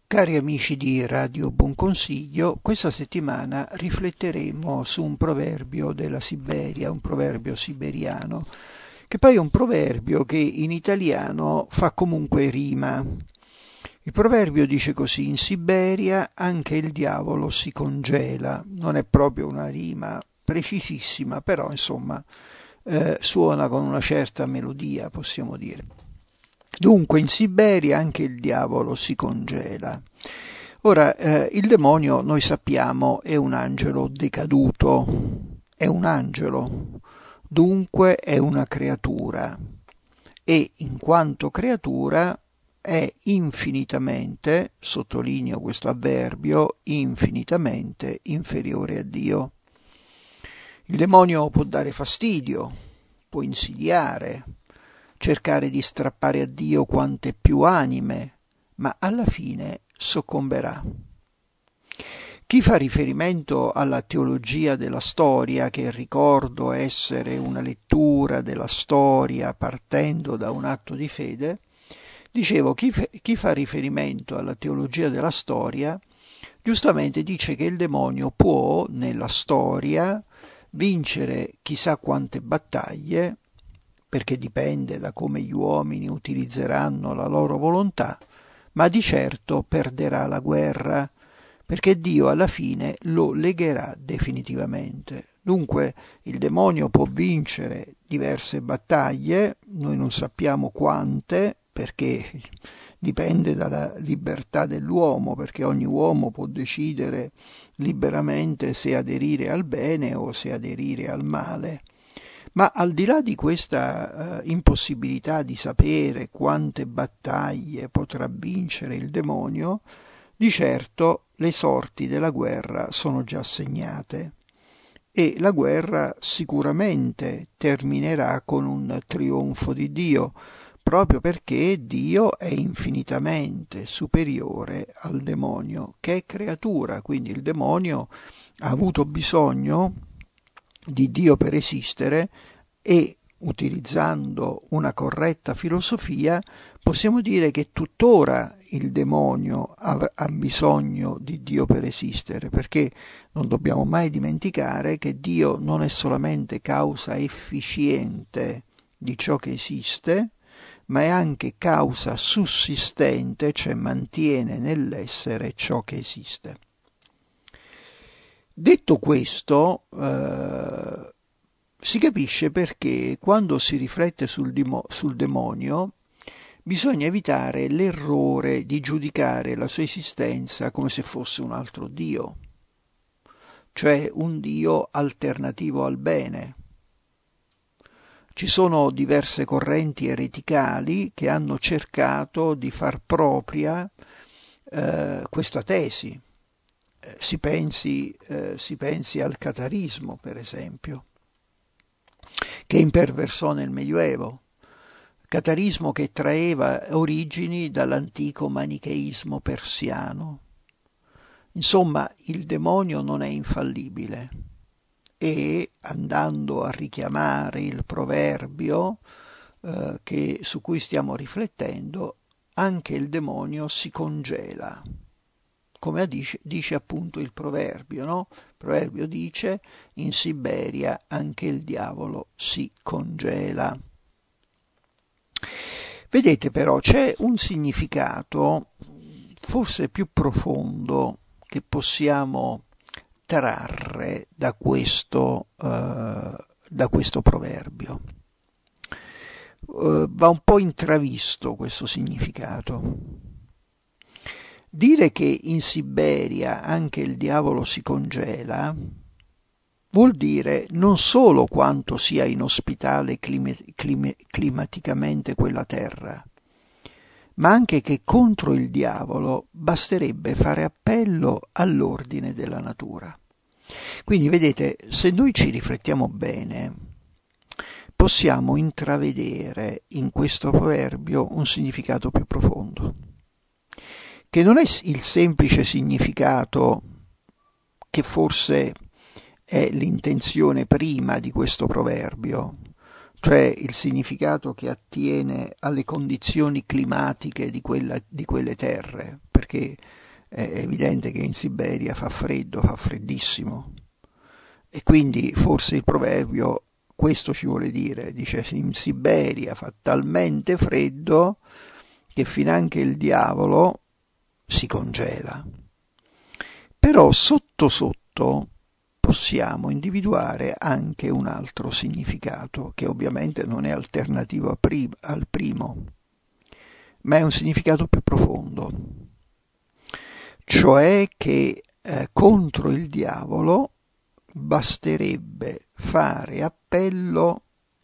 Cari amici di Radio Buon Consiglio, questa settimana rifletteremo su un proverbio della Siberia, un proverbio siberiano, che poi è un proverbio che in italiano fa comunque rima. Il proverbio dice così: in Siberia anche il diavolo si congela. Non è proprio una rima precisissima, però insomma suona con una certa melodia, possiamo dire. Dunque, in Siberia anche il diavolo si congela. Ora, il demonio, noi sappiamo, è un angelo decaduto, è un angelo, dunque è una creatura e in quanto creatura è infinitamente, sottolineo questo avverbio, infinitamente inferiore a Dio. Il demonio può dare fastidio, può insidiare, cercare di strappare a Dio quante più anime, ma alla fine soccomberà. Chi fa riferimento alla teologia della storia, che ricordo essere una lettura della storia partendo da un atto di fede, dicevo, chi fa riferimento alla teologia della storia, giustamente dice che il demonio può, nella storia, vincere chissà quante battaglie, perché dipende da come gli uomini utilizzeranno la loro volontà, ma di certo perderà la guerra, perché Dio alla fine lo legherà definitivamente. Dunque il demonio può vincere diverse battaglie, noi non sappiamo quante, perché dipende dalla libertà dell'uomo, perché ogni uomo può decidere liberamente se aderire al bene o se aderire al male. Ma al di là di questa impossibilità di sapere quante battaglie potrà vincere il demonio, di certo le sorti della guerra sono già segnate e la guerra sicuramente terminerà con un trionfo di Dio, proprio perché Dio è infinitamente superiore al demonio, che è creatura, quindi il demonio ha avuto bisogno di Dio per esistere e, utilizzando una corretta filosofia, possiamo dire che tuttora il demonio ha bisogno di Dio per esistere, perché non dobbiamo mai dimenticare che Dio non è solamente causa efficiente di ciò che esiste, ma è anche causa sussistente, cioè mantiene nell'essere ciò che esiste. Detto questo, si capisce perché quando si riflette sul demonio bisogna evitare l'errore di giudicare la sua esistenza come se fosse un altro Dio, cioè un Dio alternativo al bene. Ci sono diverse correnti ereticali che hanno cercato di far propria questa tesi. Si pensi al catarismo, per esempio, che imperversò nel Medioevo, catarismo che traeva origini dall'antico manicheismo persiano. Insomma, il demonio non è infallibile e, andando a richiamare il proverbio su cui stiamo riflettendo, anche il demonio si congela. Come dice appunto il proverbio, no? Il proverbio dice: in Siberia anche il diavolo si congela. Vedete però, c'è un significato forse più profondo che possiamo trarre da questo proverbio. Va un po' intravisto questo significato. Dire che in Siberia anche il diavolo si congela vuol dire non solo quanto sia inospitale climaticamente quella terra, ma anche che contro il diavolo basterebbe fare appello all'ordine della natura. Quindi vedete, se noi ci riflettiamo bene, possiamo intravedere in questo proverbio un significato più profondo, che non è il semplice significato che forse è l'intenzione prima di questo proverbio, cioè il significato che attiene alle condizioni climatiche di quelle terre, perché è evidente che in Siberia fa freddo, fa freddissimo, e quindi forse il proverbio questo ci vuole dire, dice in Siberia fa talmente freddo che finanche il diavolo si congela. Però sotto sotto possiamo individuare anche un altro significato, che ovviamente non è alternativo al primo, ma è un significato più profondo, cioè che contro il diavolo basterebbe fare appello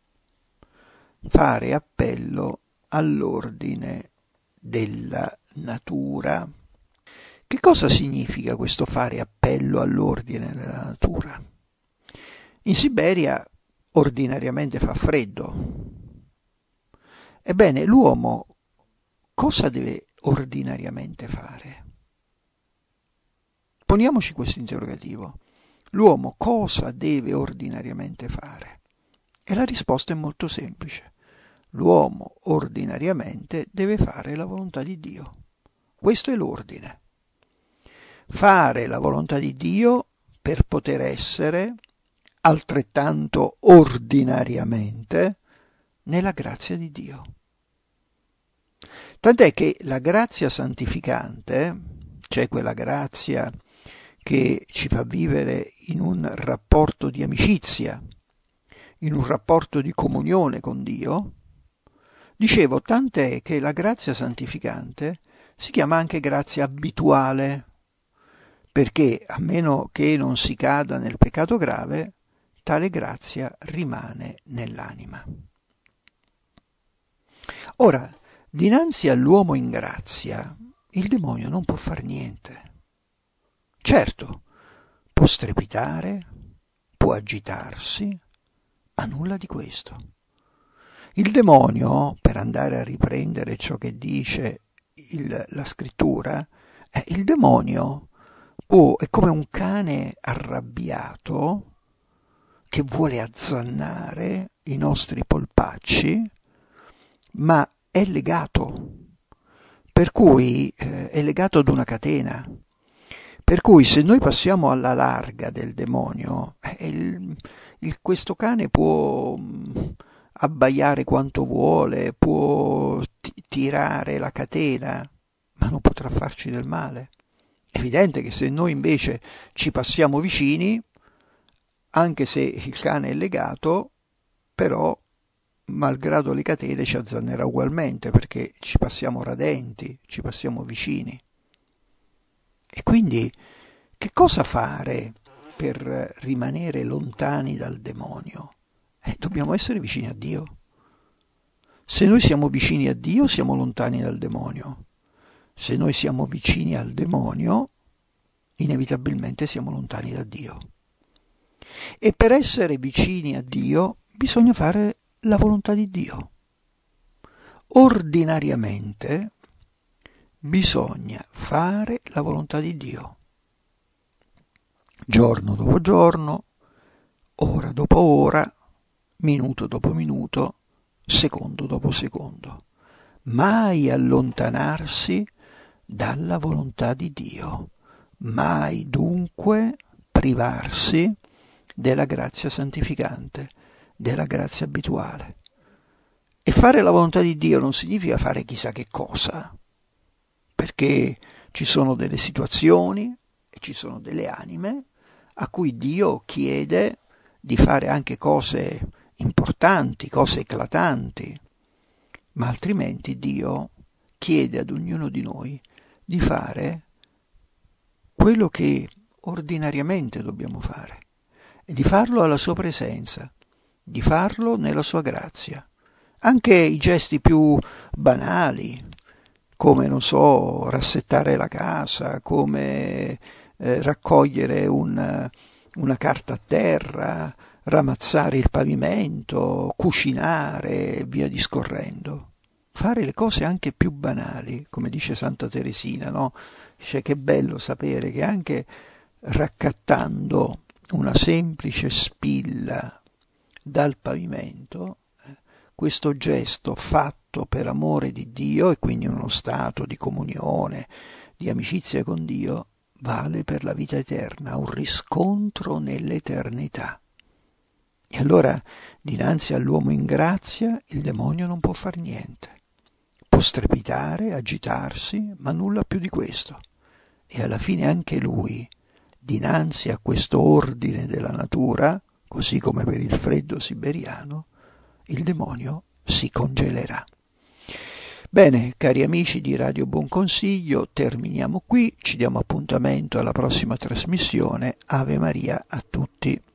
all'ordine della natura. Che cosa significa questo fare appello all'ordine della natura? In Siberia ordinariamente fa freddo. Ebbene, l'uomo cosa deve ordinariamente fare? Poniamoci questo interrogativo. L'uomo cosa deve ordinariamente fare? E la risposta è molto semplice. L'uomo ordinariamente deve fare la volontà di Dio. Questo è l'ordine. Fare la volontà di Dio per poter essere altrettanto ordinariamente nella grazia di Dio. Tant'è che la grazia santificante, cioè quella grazia che ci fa vivere in un rapporto di amicizia, in un rapporto di comunione con Dio, dicevo, tant'è che la grazia santificante si chiama anche grazia abituale, perché a meno che non si cada nel peccato grave, tale grazia rimane nell'anima. Ora, dinanzi all'uomo in grazia, il demonio non può far niente. Certo, può strepitare, può agitarsi, ma nulla di questo. Il demonio, per andare a riprendere ciò che dice la scrittura, il demonio è come un cane arrabbiato che vuole azzannare i nostri polpacci, ma è legato, per cui è legato ad una catena. Per cui se noi passiamo alla larga del demonio, questo cane può abbaiare quanto vuole, può tirare la catena, ma non potrà farci del male. È evidente che se noi invece ci passiamo vicini, anche se il cane è legato, però malgrado le catene ci azzannerà ugualmente, perché ci passiamo radenti, ci passiamo vicini. E quindi che cosa fare per rimanere lontani dal demonio? Dobbiamo essere vicini a Dio. Se noi siamo vicini a Dio, siamo lontani dal demonio. Se noi siamo vicini al demonio, inevitabilmente siamo lontani da Dio. E per essere vicini a Dio bisogna fare la volontà di Dio. Ordinariamente bisogna fare la volontà di Dio. Giorno dopo giorno, ora dopo ora, minuto dopo minuto, secondo dopo secondo. Mai allontanarsi dalla volontà di Dio. Mai dunque privarsi della grazia santificante, della grazia abituale. E fare la volontà di Dio non significa fare chissà che cosa, perché ci sono delle situazioni e ci sono delle anime a cui Dio chiede di fare anche cose importanti, cose eclatanti, ma altrimenti Dio chiede ad ognuno di noi di fare quello che ordinariamente dobbiamo fare, e di farlo alla sua presenza, di farlo nella sua grazia. Anche i gesti più banali, come, non so, rassettare la casa, come raccogliere una carta a terra, ramazzare il pavimento, cucinare e via discorrendo. Fare le cose anche più banali, come dice Santa Teresina, no? Dice che è bello sapere che anche raccattando una semplice spilla dal pavimento, questo gesto fatto per amore di Dio e quindi in uno stato di comunione, di amicizia con Dio vale per la vita eterna, un riscontro nell'eternità. E allora, dinanzi all'uomo in grazia, il demonio non può far niente. Può strepitare, agitarsi, ma nulla più di questo. E alla fine anche lui, dinanzi a questo ordine della natura, così come per il freddo siberiano, il demonio si congelerà. Bene, cari amici di Radio Buon Consiglio, terminiamo qui, ci diamo appuntamento alla prossima trasmissione. Ave Maria a tutti.